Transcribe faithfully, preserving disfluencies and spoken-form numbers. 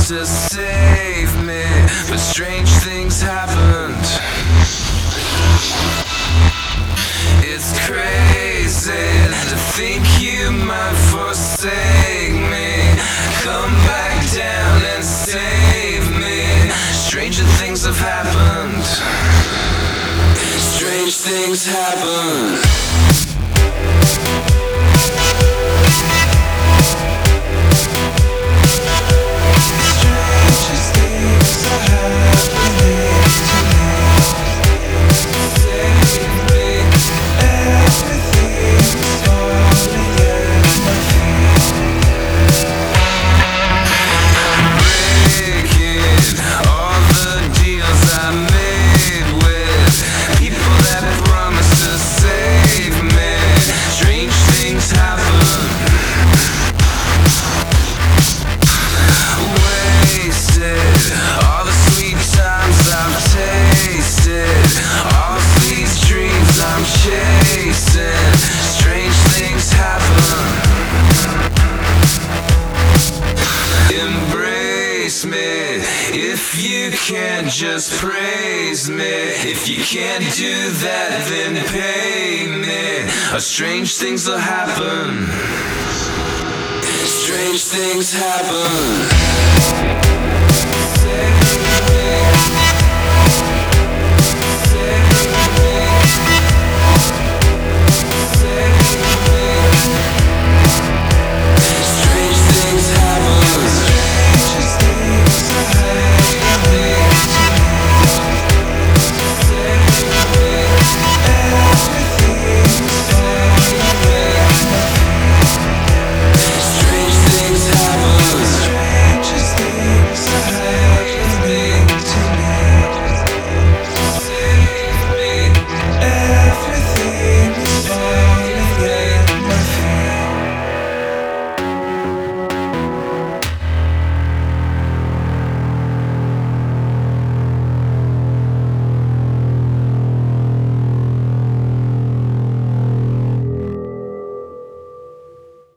to save me, but strange things happened. It's crazy to think you might forsake me. Come back down and save me. Stranger things have happened. Strange things happen. Strange things happen. Embrace me if you can't just praise me. If you can't do that, then pay me. Or strange things will happen. Strange things happen. Save me.